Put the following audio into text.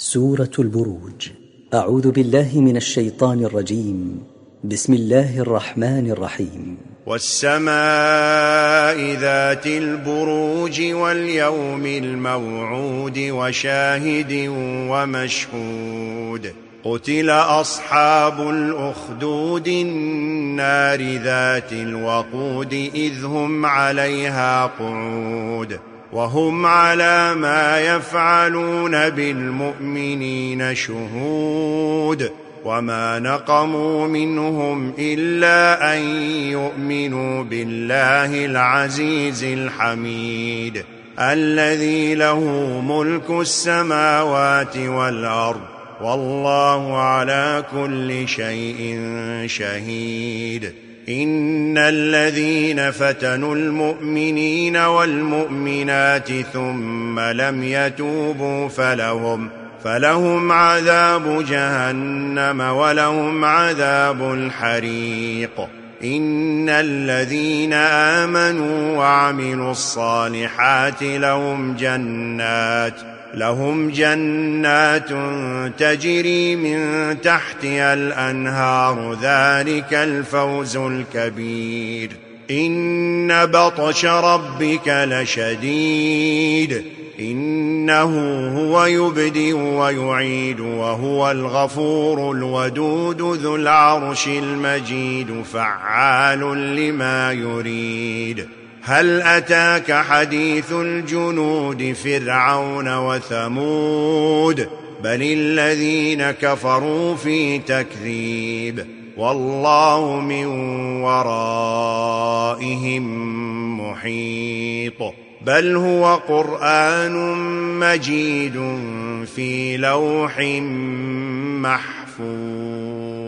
سورة البروج. أعوذ بالله من الشيطان الرجيم. بسم الله الرحمن الرحيم. والسماء ذات البروج واليوم الموعود وشاهد ومشهود قتل أصحاب الأخدود النار ذات الوقود إذ هم عليها قعود وهم على ما يفعلون بالمؤمنين شهود وما نقموا منهم إلا أن يؤمنوا بالله العزيز الحميد الذي له ملك السماوات والأرض والله على كل شيء شهيد. إن الذين فتنوا المؤمنين والمؤمنات ثم لم يتوبوا فلهم عذاب جهنم ولهم عذاب الحريق. إن الذين آمنوا وعملوا الصالحات لهم جنات تجري من تحتها الأنهار ذلك الفوز الكبير. إن بطش ربك لشديد إنه هو يبدئ ويعيد وهو الغفور الودود ذو العرش المجيد فعال لما يريد. هل أتاك حديث الجنود فرعون وثمود بل الذين كفروا في تكذيب والله من ورائهم محيط. بل هو قرآن مجيد في لوح محفوظ.